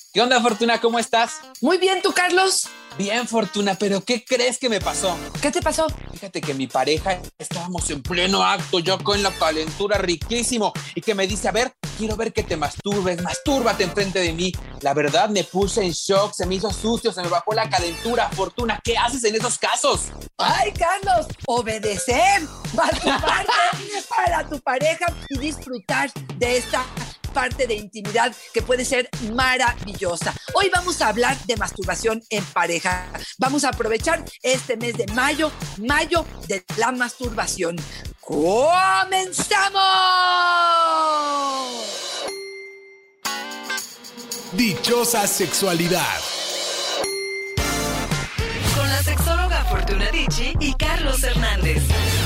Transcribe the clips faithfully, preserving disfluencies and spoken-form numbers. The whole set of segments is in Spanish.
¿Qué onda, Fortuna? ¿Cómo estás? Muy bien, ¿tú, Carlos? Bien, Fortuna, pero ¿qué crees que me pasó? ¿Qué te pasó? Fíjate que mi pareja, estábamos en pleno acto, yo con la calentura riquísimo, y que me dice, a ver, quiero ver que te masturbes, mastúrbate enfrente de mí. La verdad, me puse en shock, se me hizo sucio, se me bajó la calentura. Fortuna, ¿qué haces en esos casos? ¡Ay, Carlos! Obedecer, masturbarte para tu pareja y disfrutar de esta parte de intimidad que puede ser maravillosa. Hoy vamos a hablar de masturbación en pareja. Vamos a aprovechar este mes de mayo, mayo de la masturbación. ¡Comenzamos! Dichosa sexualidad. Con la sexóloga Fortuna Dicci y Carlos Hernández.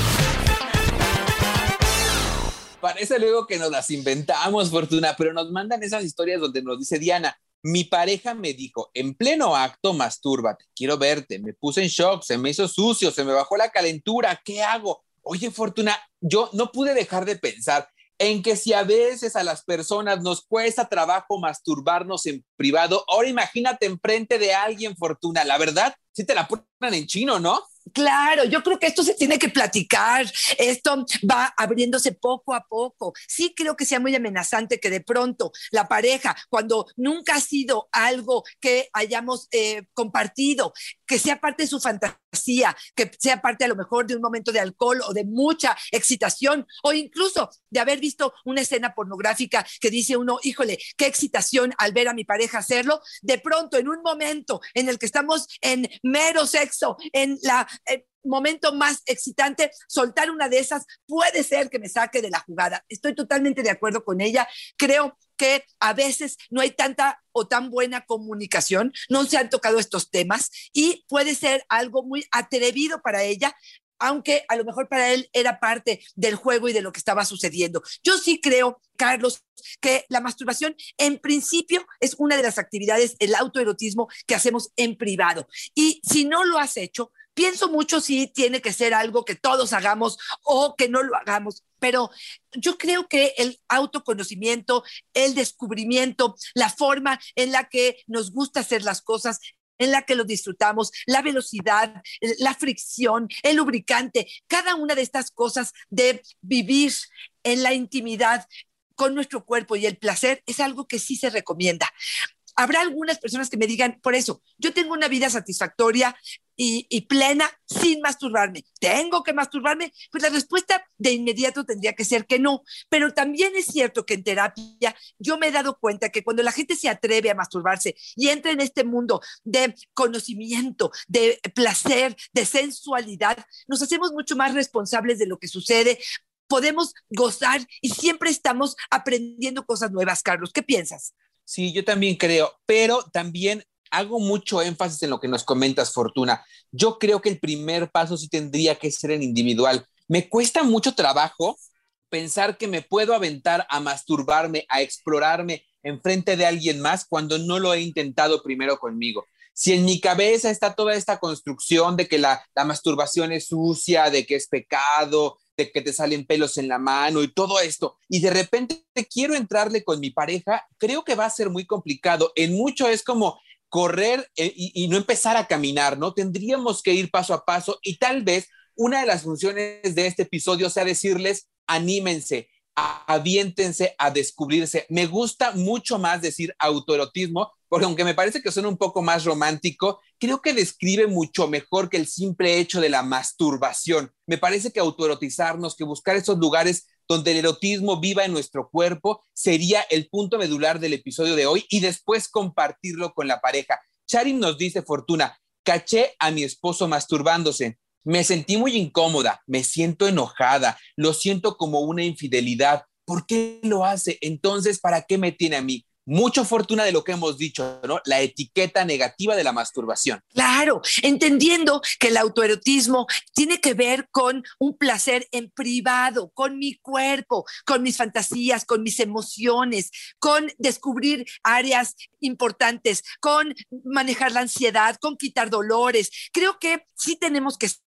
Parece luego que nos las inventamos, Fortuna, pero nos mandan esas historias donde nos dice Diana, mi pareja me dijo, en pleno acto, mastúrbate, quiero verte, me puse en shock, se me hizo sucio, se me bajó la calentura, ¿qué hago? Oye, Fortuna, yo no pude dejar de pensar en que si a veces a las personas nos cuesta trabajo masturbarnos en privado, ahora imagínate enfrente de alguien, Fortuna, la verdad, sí te la ponen en chino, ¿no? Claro, yo creo que esto se tiene que platicar, esto va abriéndose poco a poco. Sí creo que sea muy amenazante que de pronto la pareja, cuando nunca ha sido algo que hayamos eh, compartido, que sea parte de su fantasía, que sea parte a lo mejor de un momento de alcohol o de mucha excitación, o incluso de haber visto una escena pornográfica que dice uno, híjole, qué excitación al ver a mi pareja hacerlo, de pronto en un momento en el que estamos en mero sexo, en la el momento más excitante, soltar una de esas puede ser que me saque de la jugada. Estoy totalmente de acuerdo con ella. Creo que a veces no hay tanta o tan buena comunicación, no se han tocado estos temas y puede ser algo muy atrevido para ella, aunque a lo mejor para él era parte del juego y de lo que estaba sucediendo. Yo sí creo, Carlos, que la masturbación en principio es una de las actividades, el autoerotismo que hacemos en privado. Y si no lo has hecho, pienso mucho si tiene que ser algo que todos hagamos o que no lo hagamos, pero yo creo que el autoconocimiento, el descubrimiento, la forma en la que nos gusta hacer las cosas, en la que lo disfrutamos, la velocidad, la fricción, el lubricante, cada una de estas cosas de vivir en la intimidad con nuestro cuerpo y el placer es algo que sí se recomienda. Habrá algunas personas que me digan, por eso, yo tengo una vida satisfactoria y, y plena sin masturbarme. ¿Tengo que masturbarme? Pues la respuesta de inmediato tendría que ser que no. Pero también es cierto que en terapia yo me he dado cuenta que cuando la gente se atreve a masturbarse y entra en este mundo de conocimiento, de placer, de sensualidad, nos hacemos mucho más responsables de lo que sucede. Podemos gozar y siempre estamos aprendiendo cosas nuevas, Carlos. ¿Qué piensas? Sí, yo también creo, pero también hago mucho énfasis en lo que nos comentas, Fortuna. Yo creo que el primer paso sí tendría que ser en individual. Me cuesta mucho trabajo pensar que me puedo aventar a masturbarme, a explorarme enfrente de alguien más cuando no lo he intentado primero conmigo. Si en mi cabeza está toda esta construcción de que la, la masturbación es sucia, de que es pecado, de que te salen pelos en la mano y todo esto, y de repente quiero entrarle con mi pareja, creo que va a ser muy complicado. En mucho es como correr eh, y, y no empezar a caminar, ¿no? Tendríamos que ir paso a paso y tal vez una de las funciones de este episodio sea decirles, anímense, aviéntense a descubrirse. Me gusta mucho más decir autoerotismo, porque aunque me parece que suena un poco más romántico, creo que describe mucho mejor que el simple hecho de la masturbación. Me parece que autoerotizarnos, que buscar esos lugares donde el erotismo viva en nuestro cuerpo, sería el punto medular del episodio de hoy y después compartirlo con la pareja. Charim nos dice, Fortuna, caché a mi esposo masturbándose. Me sentí muy incómoda, me siento enojada, lo siento como una infidelidad. ¿Por qué lo hace? Entonces, ¿para qué me tiene a mí? Mucho, Fortuna, de lo que hemos dicho, ¿no? La etiqueta negativa de la masturbación. Claro, entendiendo que el autoerotismo tiene que ver con un placer en privado, con mi cuerpo, con mis fantasías, con mis emociones, con descubrir áreas importantes, con manejar la ansiedad, con quitar dolores. Creo que sí tenemos que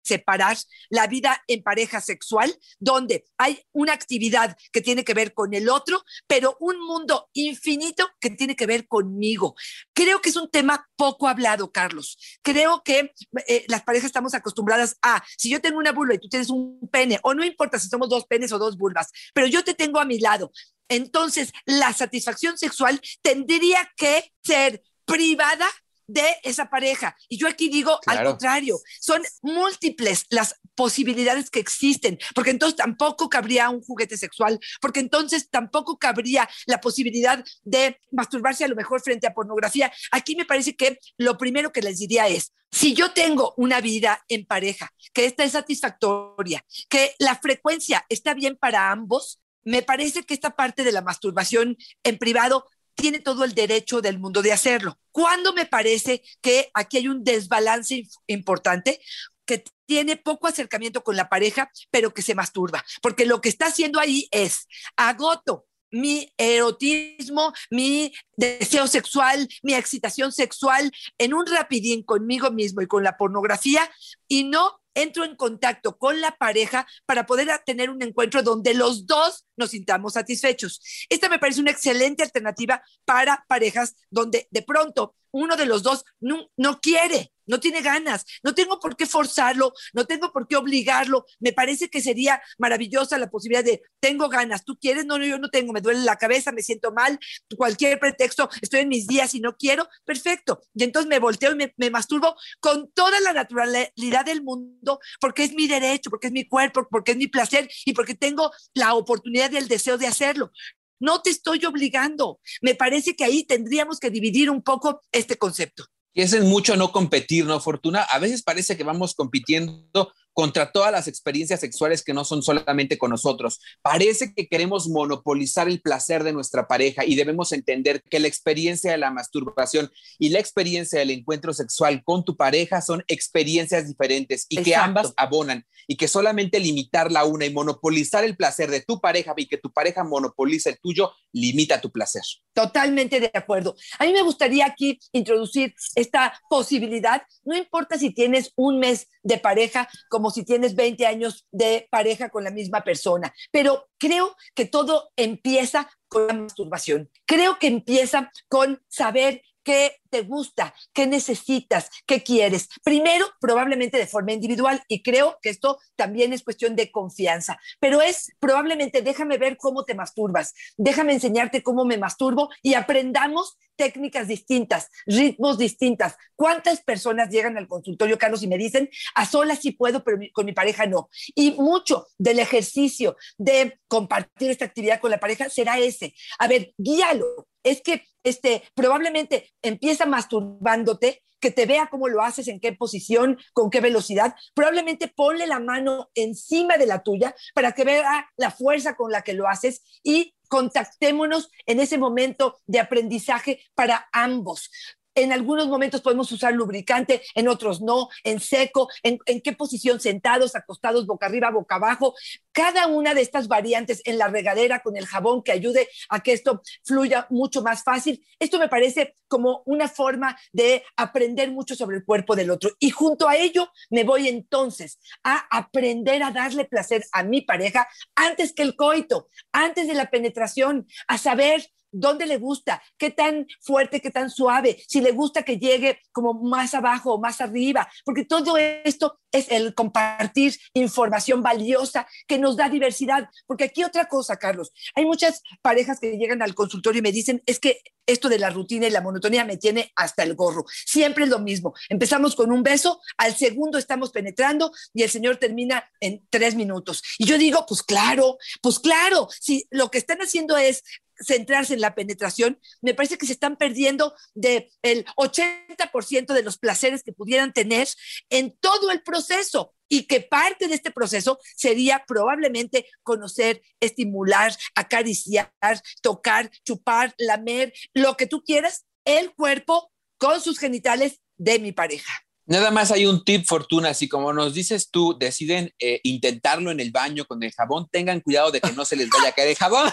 separar la vida en pareja sexual, donde hay una actividad que tiene que ver con el otro, pero un mundo infinito que tiene que ver conmigo. Creo que es un tema poco hablado, Carlos. Creo que eh, las parejas estamos acostumbradas a, si yo tengo una vulva y tú tienes un pene, o no importa si somos dos penes o dos vulvas, pero yo te tengo a mi lado, entonces la satisfacción sexual tendría que ser privada de esa pareja. Y yo aquí digo, claro, al contrario, son múltiples las posibilidades que existen, porque entonces tampoco cabría un juguete sexual, porque entonces tampoco cabría la posibilidad de masturbarse a lo mejor frente a pornografía. Aquí me parece que lo primero que les diría es, si yo tengo una vida en pareja, que esta es satisfactoria, que la frecuencia está bien para ambos, me parece que esta parte de la masturbación en privado tiene todo el derecho del mundo de hacerlo. Cuando me parece que aquí hay un desbalance importante, que tiene poco acercamiento con la pareja, pero que se masturba, porque lo que está haciendo ahí es, agoto mi erotismo, mi deseo sexual, mi excitación sexual en un rapidín conmigo mismo y con la pornografía, y no entro en contacto con la pareja para poder tener un encuentro donde los dos nos sintamos satisfechos. Esta me parece una excelente alternativa para parejas donde de pronto uno de los dos no, no quiere, no tiene ganas, no tengo por qué forzarlo, no tengo por qué obligarlo. Me parece que sería maravillosa la posibilidad de, tengo ganas, ¿tú quieres? No, no, yo no tengo, me duele la cabeza, me siento mal, cualquier pretexto, estoy en mis días y no quiero, perfecto. Y entonces me volteo y me, me masturbo con toda la naturalidad del mundo, porque es mi derecho, porque es mi cuerpo, porque es mi placer y porque tengo la oportunidad y el deseo de hacerlo. No te estoy obligando. Me parece que ahí tendríamos que dividir un poco este concepto. Y es en mucho no competir, ¿no, Fortuna? A veces parece que vamos compitiendo contra todas las experiencias sexuales que no son solamente con nosotros. Parece que queremos monopolizar el placer de nuestra pareja y debemos entender que la experiencia de la masturbación y la experiencia del encuentro sexual con tu pareja son experiencias diferentes y Exacto. que ambas abonan, y que solamente limitar la una y monopolizar el placer de tu pareja y que tu pareja monopolice el tuyo, limita tu placer. Totalmente de acuerdo. A mí me gustaría aquí introducir esta posibilidad, no importa si tienes un mes de pareja, como si tienes veinte años de pareja con la misma persona, pero creo que todo empieza con la masturbación. Creo que empieza con saber qué te gusta, qué necesitas, qué quieres. Primero, probablemente de forma individual, y creo que esto también es cuestión de confianza, pero es probablemente déjame ver cómo te masturbas, déjame enseñarte cómo me masturbo y aprendamos técnicas distintas, ritmos distintas. ¿Cuántas personas llegan al consultorio, Carlos, y me dicen, a solas sí puedo, pero con mi pareja no? Y mucho del ejercicio de compartir esta actividad con la pareja será ese. A ver, guíalo. Es que este, probablemente empieza masturbándote, que te vea cómo lo haces, en qué posición, con qué velocidad. Probablemente ponle la mano encima de la tuya para que vea la fuerza con la que lo haces y contactémonos en ese momento de aprendizaje para ambos. En algunos momentos podemos usar lubricante, en otros no, en seco, en, en qué posición, sentados, acostados, boca arriba, boca abajo. Cada una de estas variantes en la regadera con el jabón que ayude a que esto fluya mucho más fácil. Esto me parece como una forma de aprender mucho sobre el cuerpo del otro. Y junto a ello me voy entonces a aprender a darle placer a mi pareja antes que el coito, antes de la penetración, a saber dónde le gusta, qué tan fuerte, qué tan suave, si le gusta que llegue como más abajo o más arriba, porque todo esto es el compartir información valiosa que nos da diversidad. Porque aquí otra cosa, Carlos, hay muchas parejas que llegan al consultorio y me dicen, es que esto de la rutina y la monotonía me tiene hasta el gorro. Siempre es lo mismo. Empezamos con un beso, al segundo estamos penetrando y el señor termina en tres minutos. Y yo digo, pues claro, pues claro, si lo que están haciendo es centrarse en la penetración, me parece que se están perdiendo del ochenta por ciento de los placeres que pudieran tener en todo el proceso, y que parte de este proceso sería probablemente conocer, estimular, acariciar, tocar, chupar, lamer, lo que tú quieras, el cuerpo con sus genitales de mi pareja. Nada más hay un tip, Fortuna, así como nos dices tú, deciden eh, intentarlo en el baño con el jabón, tengan cuidado de que no se les vaya a caer el jabón.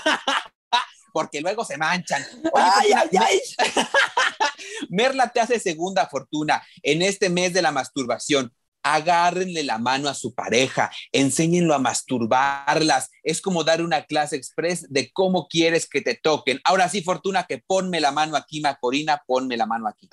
Porque luego se manchan. Oye, ay, ay, ay. Merla te hace segunda, Fortuna, en este mes de la masturbación. Agárrenle la mano a su pareja, enséñenlo a masturbarlas. Es como dar una clase express de cómo quieres que te toquen. Ahora sí, Fortuna, que ponme la mano aquí, Macorina, ponme la mano aquí.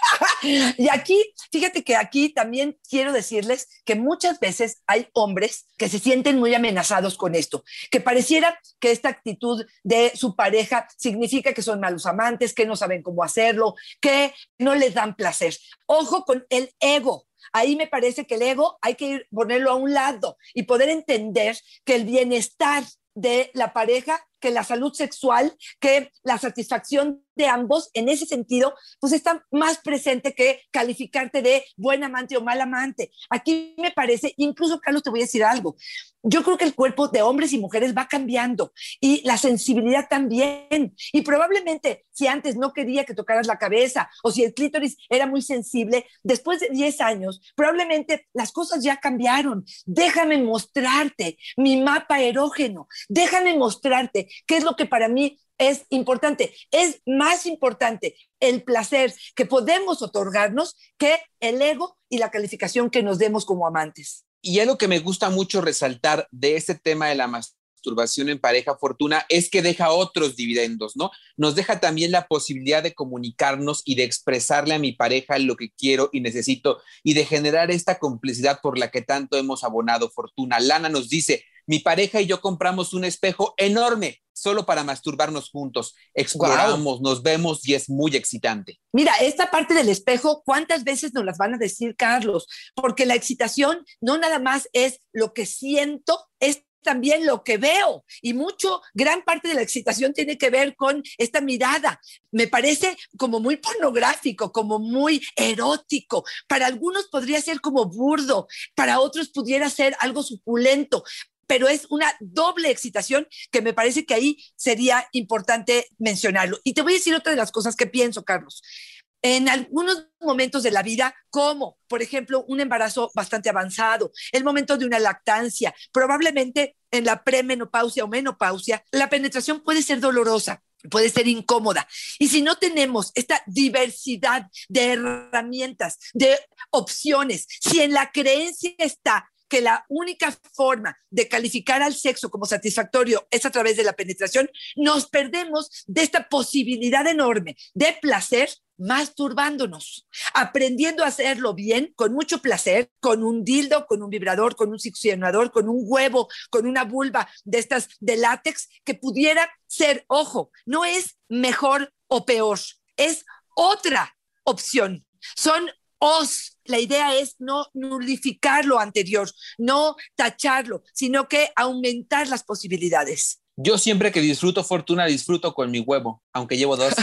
Y aquí, fíjate que aquí también quiero decirles que muchas veces hay hombres que se sienten muy amenazados con esto, que pareciera que esta actitud de su pareja significa que son malos amantes, que no saben cómo hacerlo, que no les dan placer. Ojo con el ego. Ahí me parece que el ego hay que ir, ponerlo a un lado y poder entender que el bienestar de la pareja, que la salud sexual, que la satisfacción de ambos, en ese sentido, pues está más presente que calificarte de buen amante o mal amante. Aquí me parece, incluso Carlos, te voy a decir algo, yo creo que el cuerpo de hombres y mujeres va cambiando y la sensibilidad también, y probablemente si antes no quería que tocaras la cabeza o si el clítoris era muy sensible, después de diez años, probablemente las cosas ya cambiaron. Déjame mostrarte mi mapa erógeno, déjame mostrarte qué es lo que para mí es importante. Es más importante el placer que podemos otorgarnos que el ego y la calificación que nos demos como amantes. Y algo que me gusta mucho resaltar de este tema de la masturbación en pareja, Fortuna, es que deja otros dividendos, ¿no? Nos deja también la posibilidad de comunicarnos y de expresarle a mi pareja lo que quiero y necesito y de generar esta complicidad por la que tanto hemos abonado, Fortuna. Lana nos dice: mi pareja y yo compramos un espejo enorme solo para masturbarnos juntos. Exploramos, wow. Nos vemos y es muy excitante. Mira, esta parte del espejo, ¿cuántas veces nos las van a decir, Carlos? Porque la excitación no nada más es lo que siento, es también lo que veo, y mucho, gran parte de la excitación tiene que ver con esta mirada. Me parece como muy pornográfico, como muy erótico. Para algunos podría ser como burdo, para otros pudiera ser algo suculento, pero es una doble excitación que me parece que ahí sería importante mencionarlo. Y te voy a decir otra de las cosas que pienso, Carlos. En algunos momentos de la vida, como por ejemplo un embarazo bastante avanzado, el momento de una lactancia, probablemente en la premenopausia o menopausia, la penetración puede ser dolorosa, puede ser incómoda. Y si no tenemos esta diversidad de herramientas, de opciones, si en la creencia está que la única forma de calificar al sexo como satisfactorio es a través de la penetración, nos perdemos de esta posibilidad enorme de placer masturbándonos, aprendiendo a hacerlo bien, con mucho placer, con un dildo, con un vibrador, con un succionador, con un huevo, con una vulva de estas de látex, que pudiera ser, ojo, no es mejor o peor, es otra opción. Son os, la idea es no nulificar lo anterior, no tacharlo, sino que aumentar las posibilidades. Yo siempre que disfruto, Fortuna, disfruto con mi huevo, aunque llevo dos.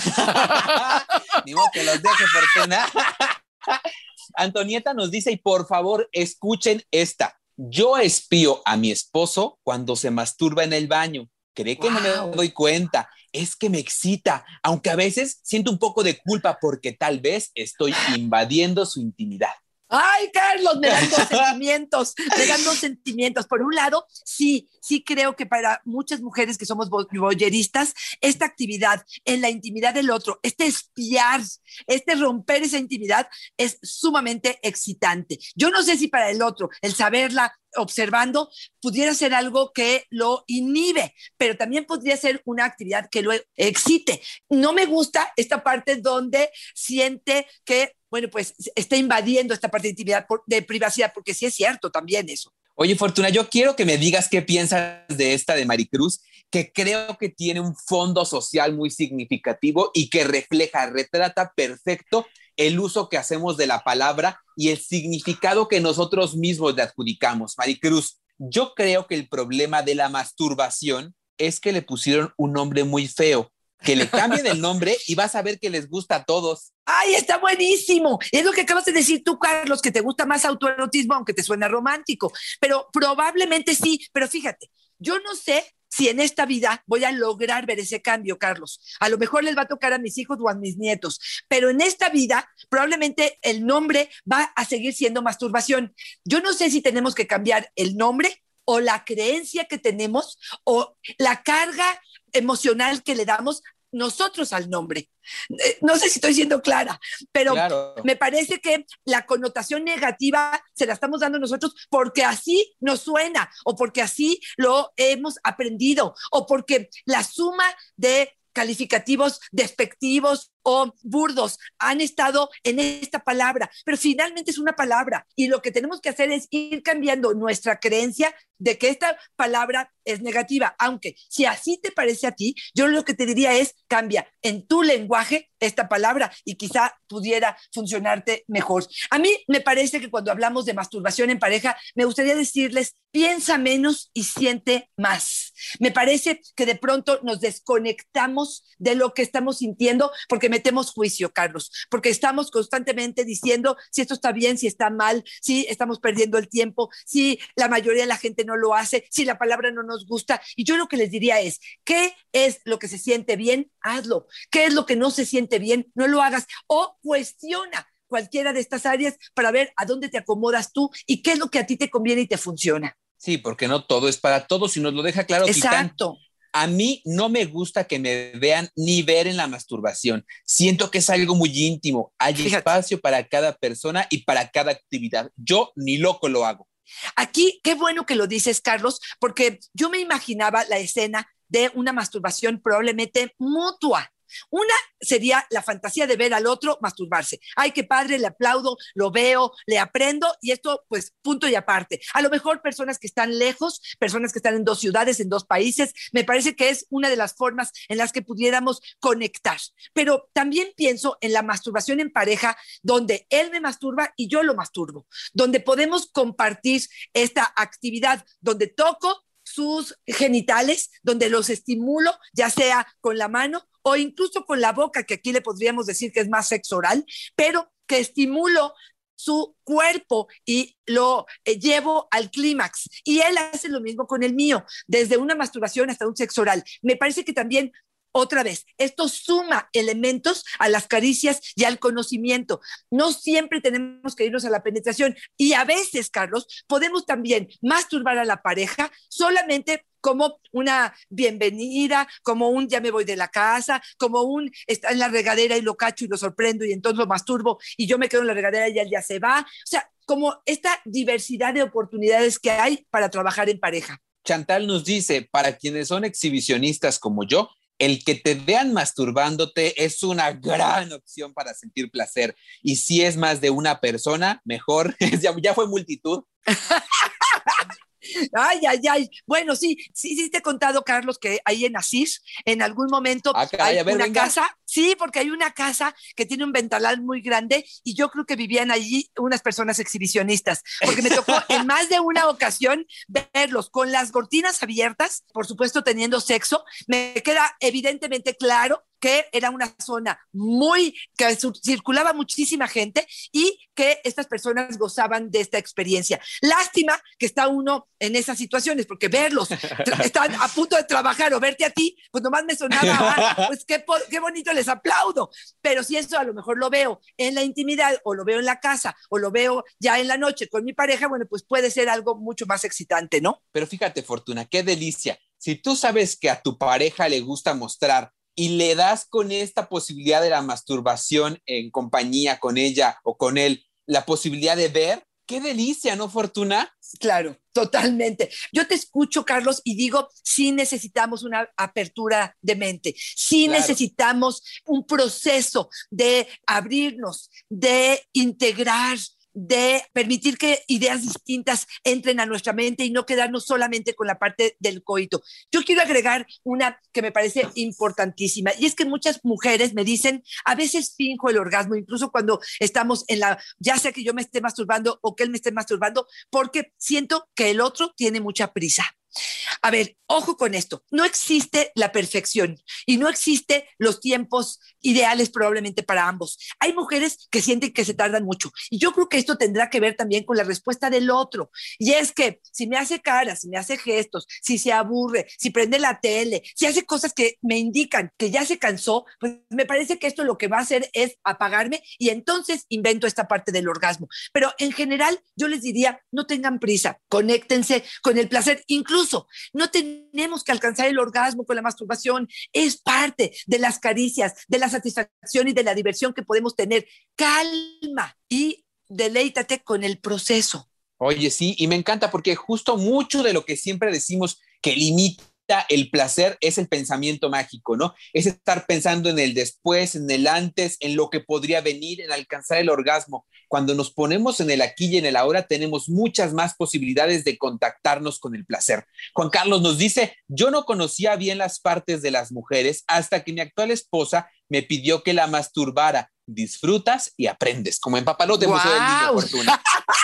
Ni modo que los deje, Fortuna. Antonieta nos dice, y por favor, escuchen esta. Yo espío a mi esposo cuando se masturba en el baño. ¿Cree que wow. no me doy cuenta? Es que me excita, aunque a veces siento un poco de culpa porque tal vez estoy invadiendo su intimidad. Ay, Carlos, me dan dos sentimientos, me dan dos sentimientos. Por un lado, sí, sí creo que para muchas mujeres que somos voyeristas, esta actividad en la intimidad del otro, este espiar, este romper esa intimidad es sumamente excitante. Yo no sé si para el otro, el saberla observando, pudiera ser algo que lo inhibe, pero también podría ser una actividad que lo excite. No me gusta esta parte donde siente que bueno, pues está invadiendo esta parte de intimidad, por, de privacidad, porque sí es cierto también eso. Oye, Fortuna, yo quiero que me digas qué piensas de esta de Maricruz, que creo que tiene un fondo social muy significativo y que refleja, retrata perfecto el uso que hacemos de la palabra y el significado que nosotros mismos le adjudicamos. Maricruz, yo creo que el problema de la masturbación es que le pusieron un nombre muy feo. Que le cambien el nombre y vas a ver que les gusta a todos. ¡Ay, está buenísimo! Es lo que acabas de decir tú, Carlos, que te gusta más autoerotismo, aunque te suena romántico. Pero probablemente sí. Pero fíjate, yo no sé si en esta vida voy a lograr ver ese cambio, Carlos. A lo mejor les va a tocar a mis hijos o a mis nietos. Pero en esta vida, probablemente el nombre va a seguir siendo masturbación. Yo no sé si tenemos que cambiar el nombre o la creencia que tenemos o la carga emocional que le damos nosotros al nombre. Eh, No sé si estoy siendo clara, pero Claro. me parece que la connotación negativa se la estamos dando nosotros porque así nos suena o porque así lo hemos aprendido o porque la suma de calificativos despectivos o burdos han estado en esta palabra, pero finalmente es una palabra y lo que tenemos que hacer es ir cambiando nuestra creencia de que esta palabra es negativa, aunque si así te parece a ti, yo lo que te diría es cambia en tu lenguaje esta palabra y quizá pudiera funcionarte mejor. A mí me parece que cuando hablamos de masturbación en pareja, me gustaría decirles, piensa menos y siente más. Me parece que de pronto nos desconectamos de lo que estamos sintiendo porque metemos juicio, Carlos, porque estamos constantemente diciendo si esto está bien, si está mal, si estamos perdiendo el tiempo, si la mayoría de la gente no lo hace, si la palabra no nos gusta. Y yo lo que les diría es, ¿qué es lo que se siente bien? Hazlo. ¿Qué es lo que no se siente bien? No lo hagas. O cuestiona cualquiera de estas áreas para ver a dónde te acomodas tú y qué es lo que a ti te conviene y te funciona. Sí, porque no todo es para todos y nos lo deja claro Titán. Exacto. A mí no me gusta que me vean ni ver en la masturbación. Siento que es algo muy íntimo. Hay Fíjate. espacio para cada persona y para cada actividad. Yo ni loco lo hago. Aquí, qué bueno que lo dices, Carlos, porque yo me imaginaba la escena de una masturbación probablemente mutua. Una sería la fantasía de ver al otro masturbarse. Ay, qué padre, le aplaudo, lo veo, le aprendo y esto, pues, punto y aparte. A lo mejor personas que están lejos, personas que están en dos ciudades, en dos países, me parece que es una de las formas en las que pudiéramos conectar. Pero también pienso en la masturbación en pareja, donde él me masturba y yo lo masturbo, donde podemos compartir esta actividad, donde toco sus genitales, donde los estimulo, ya sea con la mano o incluso con la boca, que aquí le podríamos decir que es más sexo oral, pero que estimulo su cuerpo y lo eh, llevo al clímax. Y él hace lo mismo con el mío, desde una masturbación hasta un sexo oral. Me parece que también, otra vez, esto suma elementos a las caricias y al conocimiento. No siempre tenemos que irnos a la penetración. Y a veces, Carlos, podemos también masturbar a la pareja solamente como una bienvenida, como un ya me voy de la casa, como un está en la regadera y lo cacho y lo sorprendo y entonces lo masturbo y yo me quedo en la regadera y él ya se va. O sea, como esta diversidad de oportunidades que hay para trabajar en pareja. Chantal nos dice, para quienes son exhibicionistas como yo, el que te vean masturbándote es una gran opción para sentir placer. Y si es más de una persona, mejor. ya, ya fue multitud. Ay, ay, ay. Bueno, sí, sí, sí te he contado, Carlos, que ahí en Asís, en algún momento Ah, caray, hay a ver, una venga. casa, sí, porque hay una casa que tiene un ventanal muy grande y yo creo que vivían allí unas personas exhibicionistas, porque me tocó en más de una ocasión verlos con las cortinas abiertas, por supuesto teniendo sexo. Me queda evidentemente claro que era una zona muy, que circulaba muchísima gente y que estas personas gozaban de esta experiencia. Lástima que está uno en esas situaciones, porque verlos, están a punto de trabajar o verte a ti, pues nomás me sonaba, ah, pues qué, qué bonito, les aplaudo. Pero si eso a lo mejor lo veo en la intimidad o lo veo en la casa o lo veo ya en la noche con mi pareja, bueno, pues puede ser algo mucho más excitante, ¿no? Pero fíjate, Fortuna, qué delicia. Si tú sabes que a tu pareja le gusta mostrar y le das con esta posibilidad de la masturbación en compañía con ella o con él, la posibilidad de ver, qué delicia, ¿no, Fortuna? Claro, totalmente. Yo te escucho, Carlos, y digo, sí necesitamos una apertura de mente, sí Claro. necesitamos un proceso de abrirnos, de integrar, de permitir que ideas distintas entren a nuestra mente y no quedarnos solamente con la parte del coito. Yo quiero agregar una que me parece importantísima, y es que muchas mujeres me dicen, a veces finjo el orgasmo, incluso cuando estamos en la, ya sea que yo me esté masturbando o que él me esté masturbando, porque siento que el otro tiene mucha prisa. A ver, ojo con esto, no existe la perfección y no existe los tiempos ideales probablemente para ambos. Hay mujeres que sienten que se tardan mucho y yo creo que esto tendrá que ver también con la respuesta del otro, y es que si me hace caras, si me hace gestos, si se aburre, si prende la tele, si hace cosas que me indican que ya se cansó, pues me parece que esto lo que va a hacer es apagarme y entonces invento esta parte del orgasmo. Pero en general yo les diría, no tengan prisa, conéctense con el placer, incluso incluso no tenemos que alcanzar el orgasmo con la masturbación, es parte de las caricias, de la satisfacción y de la diversión que podemos tener. Calma y deleítate con el proceso. Oye, sí, y me encanta porque justo mucho de lo que siempre decimos que limita el placer es el pensamiento mágico, ¿no? Es estar pensando en el después, en el antes, en lo que podría venir, en alcanzar el orgasmo. Cuando nos ponemos en el aquí y en el ahora, tenemos muchas más posibilidades de contactarnos con el placer. Juan Carlos nos dice, yo no conocía bien las partes de las mujeres hasta que mi actual esposa me pidió que la masturbara. Disfrutas y aprendes, como en Papalote ¡Wow! Museo del Niño, Fortuna.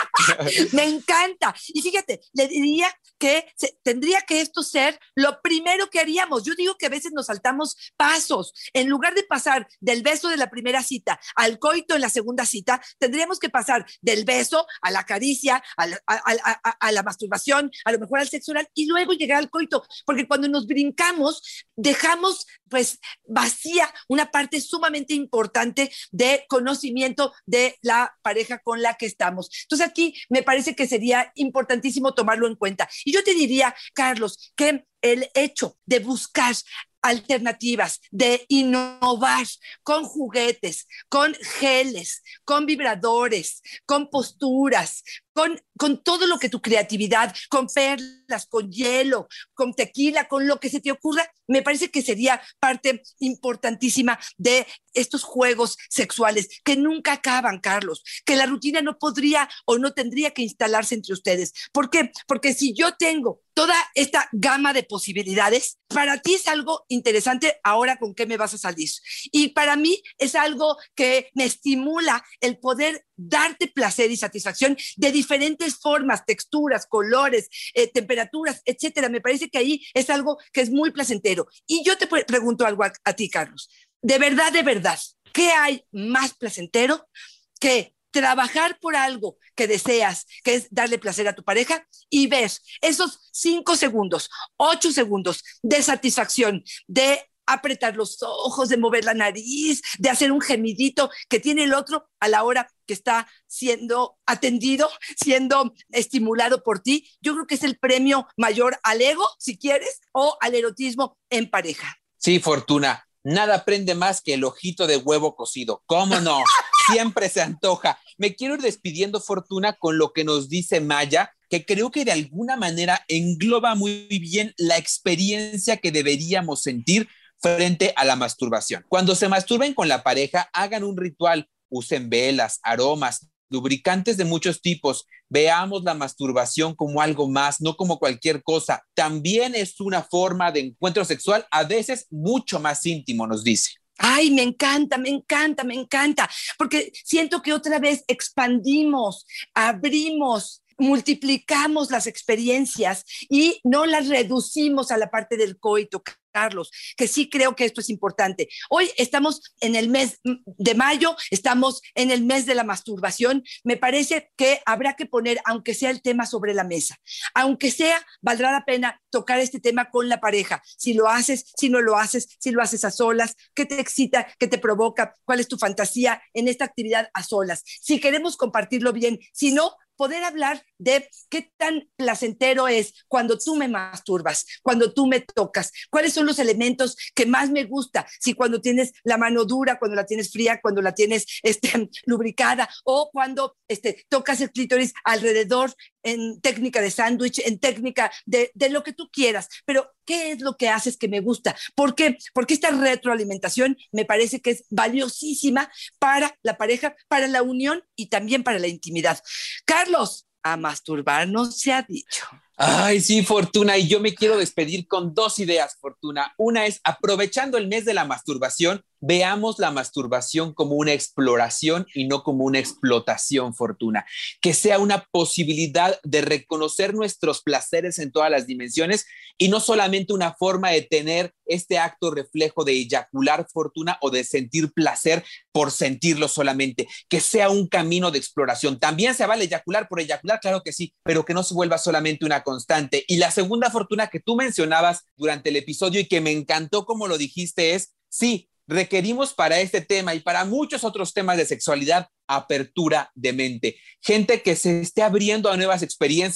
Me encanta. Y fíjate, le diría que se, tendría que esto ser lo primero que haríamos. Yo digo que a veces nos saltamos pasos. En lugar de pasar del beso de la primera cita al coito en la segunda cita, tendríamos que pasar del beso a la caricia, a la, a, a, a, a la masturbación, a lo mejor al sexo oral y luego llegar al coito. Porque cuando nos brincamos, dejamos pues vacía una parte sumamente importante de conocimiento de la pareja con la que estamos. Entonces aquí me parece que sería importantísimo tomarlo en cuenta. Y yo te diría, Carlos, que el hecho de buscar alternativas, de innovar con juguetes, con geles, con vibradores, con posturas, con, con todo lo que tu creatividad, con perlas, con hielo, con tequila, con lo que se te ocurra, me parece que sería parte importantísima de estos juegos sexuales que nunca acaban, Carlos, que la rutina no podría o no tendría que instalarse entre ustedes. ¿Por qué? Porque si yo tengo toda esta gama de posibilidades, para ti es algo interesante ahora con qué me vas a salir. Y para mí es algo que me estimula el poder darte placer y satisfacción de diferentes formas, texturas, colores, eh, temperaturas, etcétera. Me parece que ahí es algo que es muy placentero. Y yo te pregunto algo a, a ti, Carlos. De verdad, de verdad, ¿qué hay más placentero que trabajar por algo que deseas, que es darle placer a tu pareja y ver esos cinco segundos, ocho segundos de satisfacción, de apretar los ojos, de mover la nariz, de hacer un gemidito que tiene el otro a la hora que está siendo atendido, siendo estimulado por ti? Yo creo que es el premio mayor al ego, si quieres, o al erotismo en pareja. Sí, Fortuna. Nada prende más que el ojito de huevo cocido. ¿Cómo no? Siempre se antoja. Me quiero ir despidiendo, Fortuna, con lo que nos dice Maya, que creo que de alguna manera engloba muy bien la experiencia que deberíamos sentir frente a la masturbación. Cuando se masturben con la pareja, hagan un ritual, usen velas, aromas, lubricantes de muchos tipos. Veamos la masturbación como algo más, no como cualquier cosa. También es una forma de encuentro sexual, a veces mucho más íntimo, nos dice. Ay, me encanta, me encanta, me encanta, porque siento que otra vez expandimos, abrimos, multiplicamos las experiencias y no las reducimos a la parte del coito, Carlos, que sí creo que esto es importante. Hoy estamos en el mes de mayo, estamos en el mes de la masturbación. Me parece que habrá que poner, aunque sea el tema sobre la mesa, aunque sea, valdrá la pena tocar este tema con la pareja. Si lo haces, si no lo haces, si lo haces a solas, qué te excita, qué te provoca, cuál es tu fantasía en esta actividad a solas. Si queremos compartirlo bien, si no, poder hablar de qué tan placentero es cuando tú me masturbas, cuando tú me tocas, cuáles son los elementos que más me gusta, si cuando tienes la mano dura, cuando la tienes fría, cuando la tienes este, lubricada, o cuando este, tocas el clítoris alrededor en técnica de sándwich, en técnica de, de lo que tú quieras, pero ¿qué es lo que haces que me gusta? ¿Por qué? Porque esta retroalimentación me parece que es valiosísima para la pareja, para la unión y también para la intimidad. Carlos, a masturbarnos se ha dicho. Ay, sí, Fortuna, y yo me quiero despedir con dos ideas, Fortuna. Una es, aprovechando el mes de la masturbación, veamos la masturbación como una exploración y no como una explotación, Fortuna. Que sea una posibilidad de reconocer nuestros placeres en todas las dimensiones y no solamente una forma de tener este acto reflejo de eyacular, Fortuna, o de sentir placer por sentirlo solamente. Que sea un camino de exploración. También se vale eyacular por eyacular, claro que sí, pero que no se vuelva solamente una constante. Y la segunda, Fortuna, que tú mencionabas durante el episodio y que me encantó como lo dijiste es, sí, requerimos para este tema y para muchos otros temas de sexualidad apertura de mente. Gente que se esté abriendo a nuevas experiencias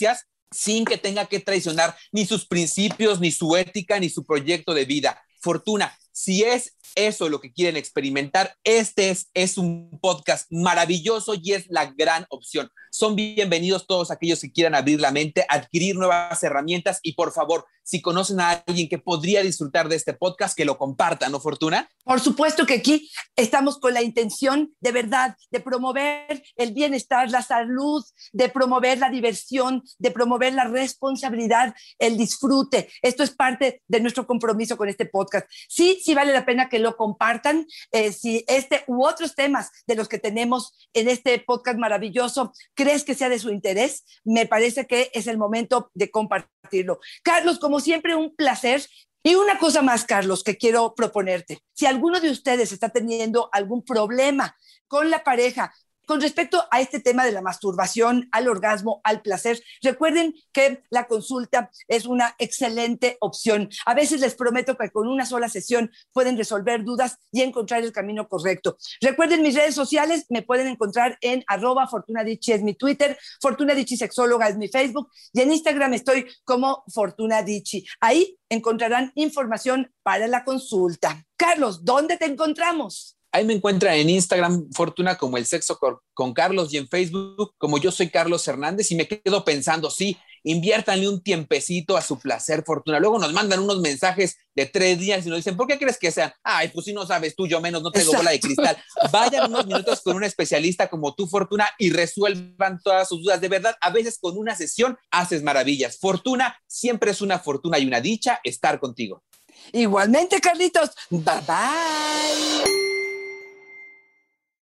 sin que tenga que traicionar ni sus principios, ni su ética, ni su proyecto de vida. Fortuna, si es eso lo que quieren experimentar, este es, es un podcast maravilloso y es la gran opción. Son bienvenidos todos aquellos que quieran abrir la mente, adquirir nuevas herramientas y, por favor, si conocen a alguien que podría disfrutar de este podcast, que lo compartan, ¿no, Fortuna? Por supuesto que aquí estamos con la intención de verdad de promover el bienestar, la salud, de promover la diversión, de promover la responsabilidad, el disfrute. Esto es parte de nuestro compromiso con este podcast. Sí, sí vale la pena que lo compartan. Eh, si este u otros temas de los que tenemos en este podcast maravilloso crees que sea de su interés, me parece que es el momento de compartirlo. Carlos, como siempre, un placer. Y una cosa más, Carlos, que quiero proponerte. Si alguno de ustedes está teniendo algún problema con la pareja, con respecto a este tema de la masturbación, al orgasmo, al placer, recuerden que la consulta es una excelente opción. A veces les prometo que con una sola sesión pueden resolver dudas y encontrar el camino correcto. Recuerden mis redes sociales, me pueden encontrar en arroba Fortuna Dicci es mi Twitter, Fortuna Dicci Sexóloga es mi Facebook y en Instagram estoy como Fortuna Dicci. Ahí encontrarán información para la consulta. Carlos, ¿dónde te encontramos? Ahí me encuentran en Instagram, Fortuna, como El Sexo con Carlos, y en Facebook, como Yo Soy Carlos Hernández, y me quedo pensando, sí, inviértanle un tiempecito a su placer, Fortuna. Luego nos mandan unos mensajes de tres días y nos dicen, ¿por qué crees que sean? Ay, pues si no sabes tú, yo menos, no tengo bola de cristal. Vayan unos minutos con un especialista como tú, Fortuna, y resuelvan todas sus dudas. De verdad, a veces con una sesión haces maravillas. Fortuna, siempre es una fortuna y una dicha estar contigo. Igualmente, Carlitos. Bye, bye.